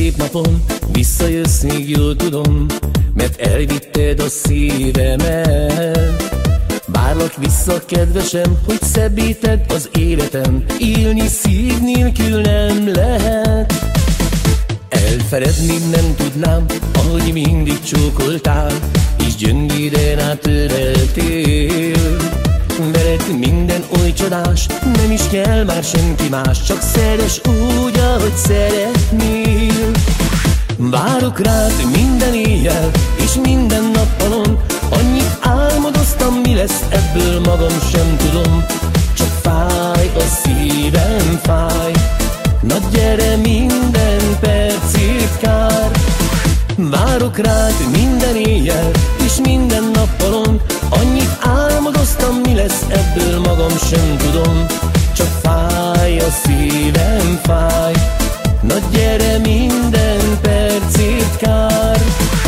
szép napon visszajössz, még jól tudom, mert elvitted a szívemet. Várlak vissza, kedvesem, hogy szebbíted az életem, élni szív nélkül nem lehet. Elfeledni nem tudnám, ahogy mindig csókoltál, és gyöngéden átöleltél. Veled minden oly csodás, nem is kell már senki más, csak szeress úgy, ahogy szeretnél. Várok rád minden éjjel, és minden nappalon, annyit álmodoztam, mi lesz ebből, magam sem tudom. Csak fáj a szívem, fáj, na gyere, minden percét kár. Várok rád minden éjjel, és minden nappalon, annyit álmodoztam, mi lesz ebből, magam sem tudom. Csak fáj a szívem, fáj, na gyere, minden percét kár.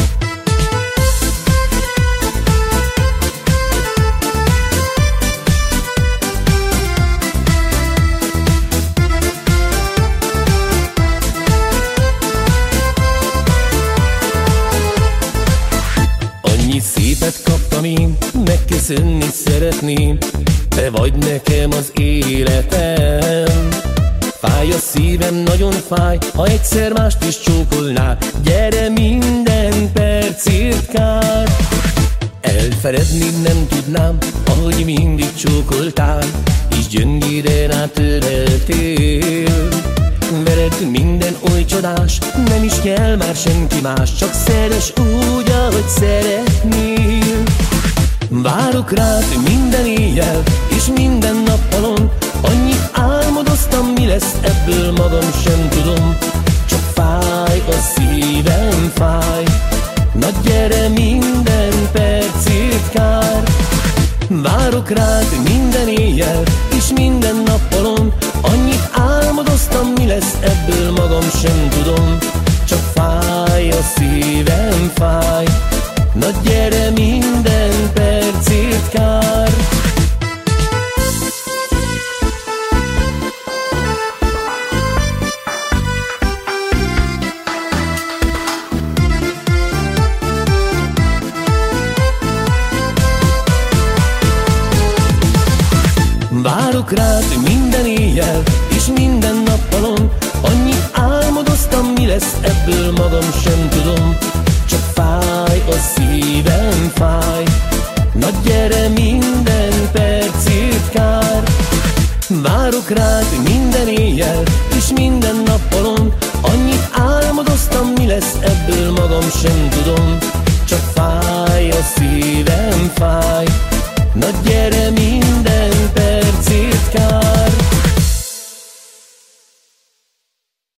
Annyi szépet kaptam én, megköszönni szeretném, te vagy nekem az életem. Fáj a szívem, nagyon fáj, ha egyszer mást is csókolnál, gyere, minden percért kár. Elfeledni nem tudnám, ahogy mindig csókoltál, és gyöngéden átöleltél. Veled minden oly csodás, nem is kell már senki más, csak szeress úgy, ahogy szeretnél. Várok rád minden éjjel, és minden nappalon, annyit álmodoztam, mi lesz ebből, magam sem tudom. Csak fáj a szívem, fáj, na gyere, minden percét kár. Várok rád minden éjjel, és minden nappalon, annyit álmodoztam, mi lesz ebből, magam sem tudom. Csak fáj a szívem, fáj, na gyere, minden percét kár. Várok rád minden éjjel, és minden nappalon, annyit álmodoztam, mi lesz ebből, magam sem tudom. Csak fáj a szívem, fáj, na gyere, minden percét kár. Várok rád minden éjjel, és minden nappalon, annyit álmodoztam, mi lesz ebből, magam sem tudom.